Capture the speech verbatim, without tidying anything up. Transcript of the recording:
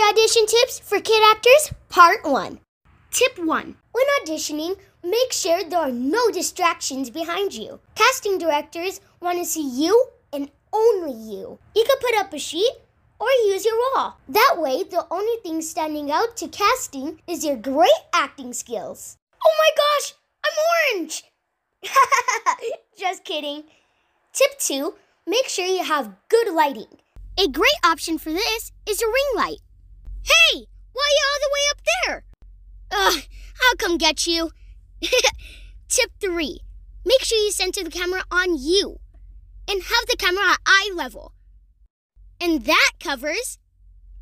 Audition Tips for Kid Actors, Part one. Tip one. When auditioning, make sure there are no distractions behind you. Casting directors want to see you and only you. You can put up a sheet or use your wall. That way, the only thing standing out to casting is your great acting skills. Oh my gosh, I'm orange! Just kidding. Tip two, make sure you have good lighting. A great option for this is a ring light. Hey, why are you all the way up there? Ugh, I'll come get you. Tip three, make sure you center the camera on you and have the camera at eye level. And that covers